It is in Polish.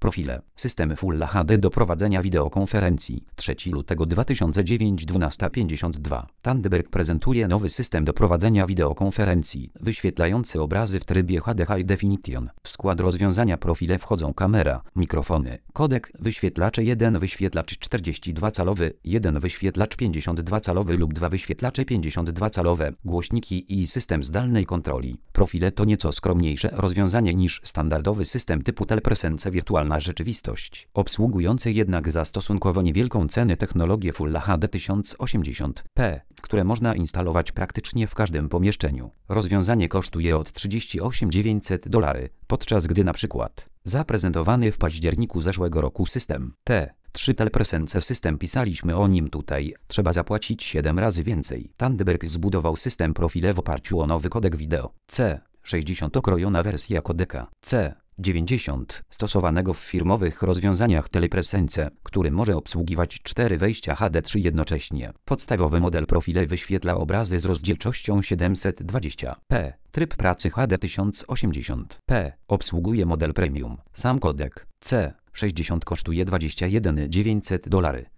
Profile. System Full HD do prowadzenia wideokonferencji. 3 lutego 2009 12:52. Tandberg prezentuje nowy system do prowadzenia wideokonferencji, wyświetlający obrazy w trybie HD High Definition. W skład rozwiązania Profile wchodzą kamera, mikrofony, kodek, wyświetlacze, jeden wyświetlacz 42-calowy, jeden wyświetlacz 52-calowy lub dwa wyświetlacze 52-calowe, głośniki i system zdalnej kontroli. Profile to nieco skromniejsze rozwiązanie niż standardowy system typu Telepresence Wirtualna Rzeczywistość, obsługujący jednak za stosunkowo niewielką cenę technologię Full HD 1080p, które można instalować praktycznie w każdym pomieszczeniu. Rozwiązanie kosztuje od $38,900, podczas gdy na przykład zaprezentowany w październiku zeszłego roku system T3 Telepresence System, pisaliśmy o nim tutaj, trzeba zapłacić 7 razy więcej. Tandberg zbudował system Profile w oparciu o nowy kodek wideo C60, okrojona wersja kodeka C90 stosowanego w firmowych rozwiązaniach Telepresence, który może obsługiwać 4 wejścia HD3 jednocześnie. Podstawowy model Profile wyświetla obrazy z rozdzielczością 720p. Tryb pracy HD 1080p. Obsługuje model premium. Sam kodek C60 kosztuje $21,900.